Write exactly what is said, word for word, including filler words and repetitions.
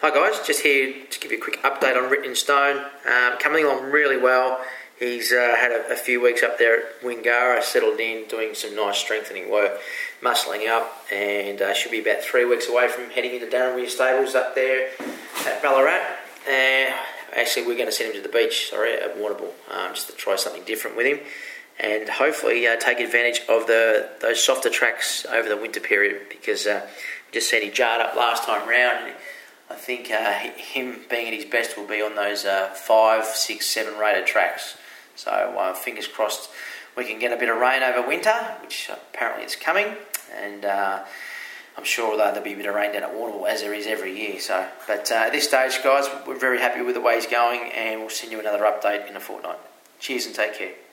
Hi guys, just here to give you a quick update on Written in Stone. Um, coming along really well. He's uh, had a, a few weeks up there at Wingara, settled in, doing some nice strengthening work, muscling up, and uh, should be about three weeks away from heading into Darren Stables up there at Ballarat. And actually, we're going to send him to the beach, sorry, at Warrnambool, um, just to try something different with him, and hopefully uh, take advantage of the those softer tracks over the winter period, because uh, just said he jarred up last time round. And I think uh, him being at his best will be on those uh, five, six, seven rated tracks. So uh, fingers crossed we can get a bit of rain over winter, which apparently is coming, and uh, I'm sure that there'll be a bit of rain down at Warrnambool, as there is every year. So, but uh, at this stage, guys, we're very happy with the way he's going, and we'll send you another update in a fortnight. Cheers and take care.